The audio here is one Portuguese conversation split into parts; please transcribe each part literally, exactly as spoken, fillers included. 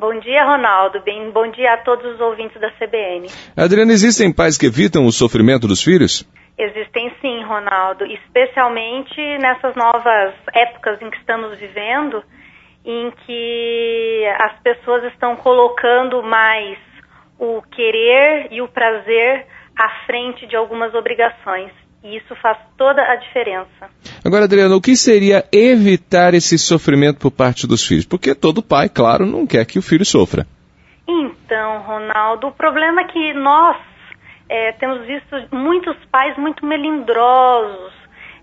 Bom dia, Ronaldo. Bem, bom dia a todos os ouvintes da C B N. Adriana, existem pais que evitam o sofrimento dos filhos? Existem sim, Ronaldo, especialmente nessas novas épocas em que estamos vivendo, em que as pessoas estão colocando mais o querer e o prazer à frente de algumas obrigações. E isso faz toda a diferença. Agora, Adriana, o que seria evitar esse sofrimento por parte dos filhos? Porque todo pai, claro, não quer que o filho sofra. Então, Ronaldo, o problema é que nós é, temos visto muitos pais muito melindrosos.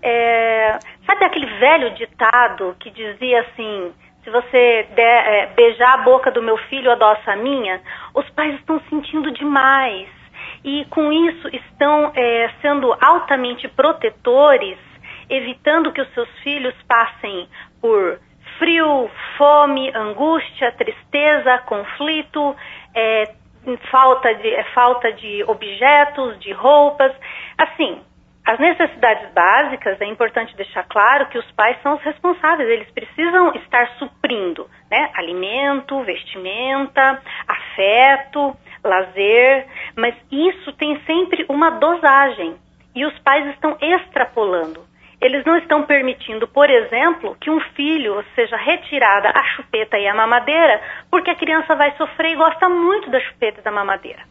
É, sabe aquele velho ditado que dizia assim, se você der, é, beijar a boca do meu filho, adoça a minha? Os pais estão sentindo demais. E com isso estão é, sendo altamente protetores, evitando que os seus filhos passem por frio, fome, angústia, tristeza, conflito, é, falta de, é, falta de objetos, de roupas. Assim, as necessidades básicas, é importante deixar claro que os pais são os responsáveis, eles precisam estar suprindo, né? Alimento, vestimenta, afeto, lazer, mas isso tem sempre uma dosagem e os pais estão extrapolando. Eles não estão permitindo, por exemplo, que um filho seja retirada a chupeta e a mamadeira, porque a criança vai sofrer e gosta muito da chupeta e da mamadeira.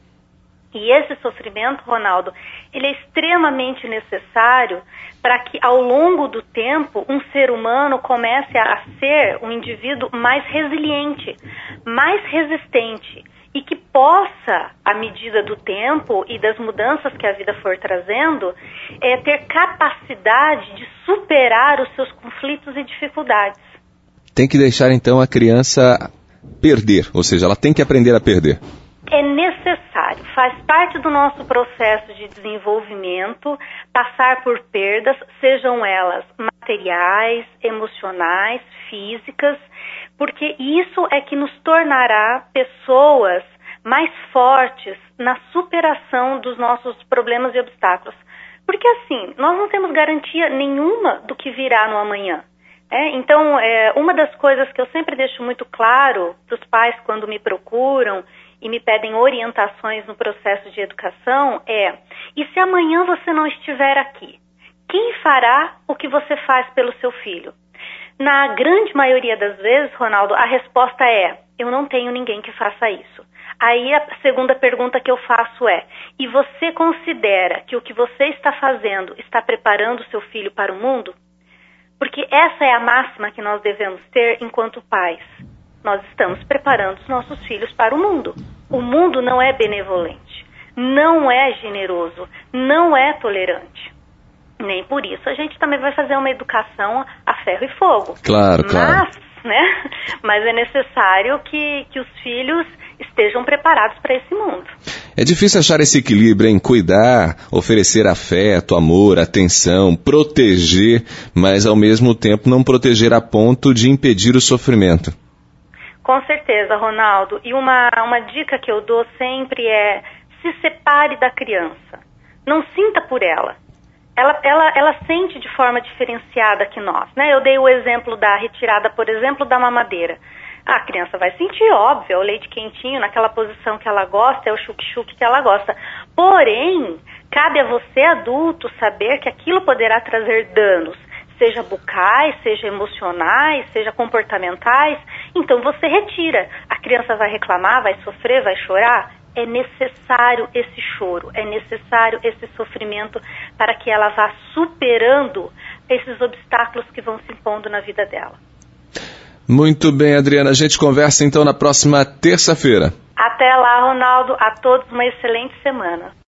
E esse sofrimento, Ronaldo, ele é extremamente necessário para que ao longo do tempo um ser humano comece a ser um indivíduo mais resiliente, mais resistente e que possa, à medida do tempo e das mudanças que a vida for trazendo, é, ter capacidade de superar os seus conflitos e dificuldades. Tem que deixar então a criança perder, ou seja, ela tem que aprender a perder. É necessário, faz parte do nosso processo de desenvolvimento passar por perdas, sejam elas materiais, emocionais, físicas, porque isso é que nos tornará pessoas mais fortes na superação dos nossos problemas e obstáculos. Porque assim, nós não temos garantia nenhuma do que virá no amanhã. É, então, é, uma das coisas que eu sempre deixo muito claro para os pais quando me procuram e me pedem orientações no processo de educação é: e se amanhã você não estiver aqui, quem fará o que você faz pelo seu filho? Na grande maioria das vezes, Ronaldo, a resposta é: eu não tenho ninguém que faça isso. Aí a segunda pergunta que eu faço é: e você considera que o que você está fazendo está preparando o seu filho para o mundo? Porque essa é a máxima que nós devemos ter enquanto pais. Nós estamos preparando os nossos filhos para o mundo. O mundo não é benevolente, não é generoso, não é tolerante. Nem por isso a gente também vai fazer uma educação a ferro e fogo. Claro, mas, claro. Né, mas é necessário que, que os filhos estejam preparados para esse mundo. É difícil achar esse equilíbrio em cuidar, oferecer afeto, amor, atenção, proteger, mas ao mesmo tempo não proteger a ponto de impedir o sofrimento. Com certeza, Ronaldo. E uma, uma dica que eu dou sempre é: se separe da criança. Não sinta por ela. Ela, ela, ela sente de forma diferenciada que nós, né? Eu dei o exemplo da retirada, por exemplo, da mamadeira. A criança vai sentir, óbvio, é o leite quentinho, naquela posição que ela gosta, é o chuc-chuc que ela gosta. Porém, cabe a você, adulto, saber que aquilo poderá trazer danos, seja bucais, seja emocionais, seja comportamentais. Então você retira. A criança vai reclamar, vai sofrer, vai chorar. É necessário esse choro, é necessário esse sofrimento para que ela vá superando esses obstáculos que vão se impondo na vida dela. Muito bem, Adriana. A gente conversa então na próxima terça-feira. Até lá, Ronaldo. A todos uma excelente semana.